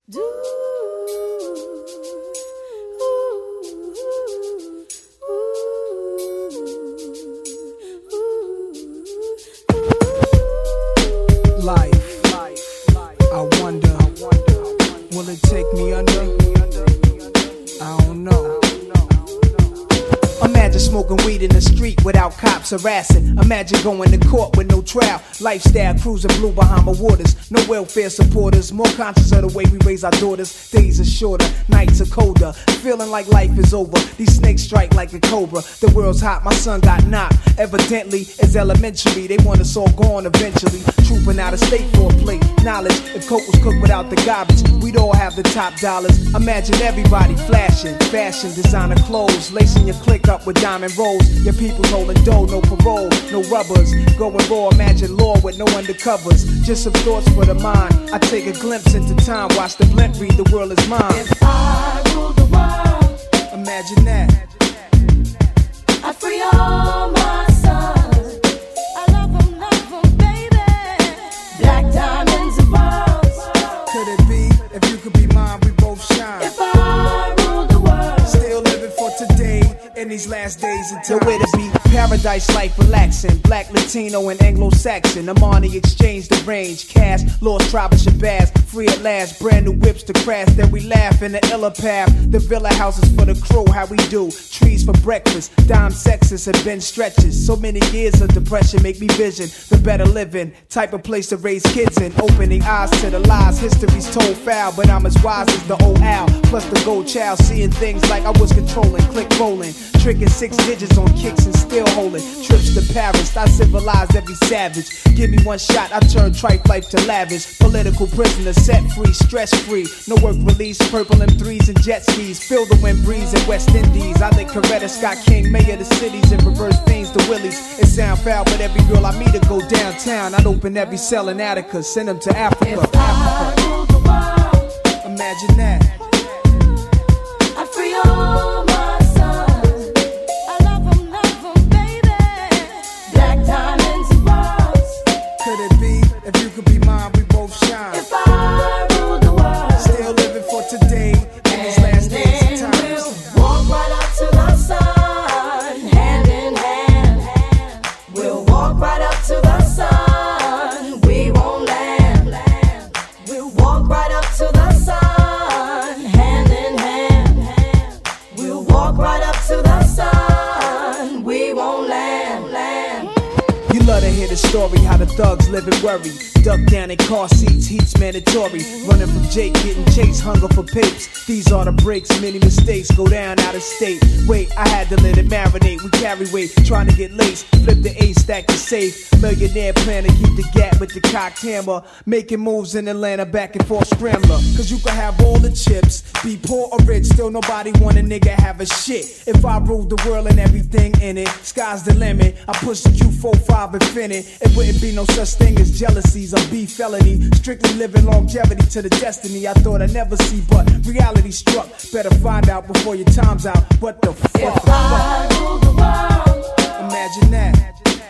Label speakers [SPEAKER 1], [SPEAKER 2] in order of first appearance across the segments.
[SPEAKER 1] Life, I wonder, will it take me under? I don't know. Imagine smoking weed in the street without cops harassing. Imagine going to court with no trial. Lifestyle cruising blue Bahama waters. No welfare supporters. More conscious of the way we raise our daughters. Days are shorter, nights are colder. Feeling like life is over. These snakes strike like a cobra. The world's hot, my son got knocked. Evidently, it's elementary. They want us all gone eventually. Trooping out of state for a plate. Knowledge, if coke was cooked without the garbage, we'd all have the top dollars. Imagine everybody flashing. Fashion, designer clothes. Lacing your click up with diamond rolls. Your people's holding dough, no parole, no rubbers. Going raw, imagine law with no undercovers. Just some thoughts for the mind. I take a glimpse into time, watch the blimp read the world is mine.
[SPEAKER 2] If I rule the world,
[SPEAKER 1] imagine that.
[SPEAKER 2] I'd free all my sons. I love them, baby. Black diamonds and pearls.
[SPEAKER 1] Could it be, if you could be mine, we both shine.
[SPEAKER 2] If I rule the world,
[SPEAKER 1] still living for today, in these last days of time. Nowhere to be, paradise life relaxing. Black, Latino, and Anglo-Saxon. Amani exchange the range. Cash, lost tribe of Shabazz. Free at last, brand new whips to crash. Then we laugh in the illa path. The villa houses for the crew, how we do. Trees for breakfast, dime sexes and bench stretches. So many years of depression make me vision the better living. Type of place to raise kids in. Opening eyes to the lies, history's told foul. But I'm as wise as the old owl. Plus the gold child, seeing things like I was controlling. Click rolling, tricking 6 digits on kicks and still holding. Trips to Paris, I civilized every savage. Give me one shot, I turn tripe life to lavish. Political prisoner, set free, stress free. No work release, purple M3s and jet skis. Feel the wind breeze in West Indies. I think Coretta Scott King, mayor of the cities, and reverse things to Willies. It sound foul, but every girl I meet to go downtown. I'd open every cell in Attica, send them to Africa.
[SPEAKER 2] if I rule the world,
[SPEAKER 1] imagine that.
[SPEAKER 2] I'd free all my sons. I love them, baby. Black diamonds and pearls.
[SPEAKER 1] Could it be, if you could be mine, we both shine.
[SPEAKER 2] If I rule the world,
[SPEAKER 1] Still living for today, in these last days of times.
[SPEAKER 2] we'll walk right up to the sun, hand in hand. We'll walk right up to the sun, we won't land. We'll walk right up to the sun, hand in hand. We'll walk right up to the sun, we won't land.
[SPEAKER 1] You love to hear the story, how the thugs live and worry. Duck down in car seats, heat's mandatory. Running from Jake, getting chased, hunger for papes. These are the breaks, many mistakes go down out of state. Wait, I had to let it marinate. We carry weight, trying to get laced. Flip the A, stack the safe. Millionaire plan to keep the gap with the cocked hammer. Making moves in Atlanta, back and forth scrambler. Cause you can have all the chips, be poor or rich, still nobody want a nigga have a shit. If I ruled the world and everything in it, sky's the limit. I push the Q45 infinite. It wouldn't be no such thing as jealousies or beef felony. Strictly living longevity to the destiny I thought I'd never see, but reality struck. Better find out before your time's out. What the fuck?
[SPEAKER 2] If I rule the world,
[SPEAKER 1] Imagine that.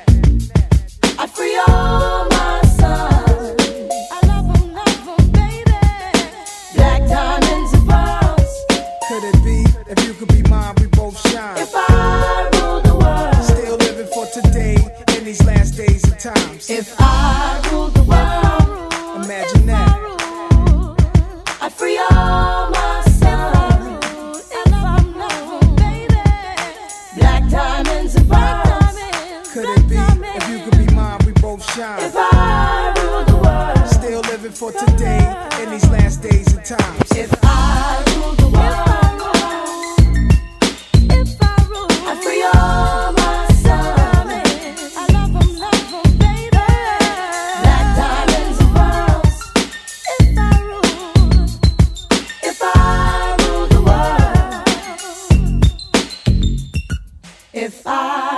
[SPEAKER 2] I'd free all my sons. I love them, baby. Black diamonds and pearls.
[SPEAKER 1] Could it be, if you could be mine, we both shine.
[SPEAKER 2] If I rule the world,
[SPEAKER 1] Still living for today, in these last days of times.
[SPEAKER 2] if I rule the world,
[SPEAKER 1] Imagine that.
[SPEAKER 2] I'd free all my sons. I love them, baby. Black diamonds and pearls.
[SPEAKER 1] Could it be, if you could be mine, we both shine.
[SPEAKER 2] If I rule the world,
[SPEAKER 1] Still living for today, in these last days of times.
[SPEAKER 2] if I rule the world, I'd free all my sons. I love them, baby. Black diamonds and pearls. If I rule the world, if I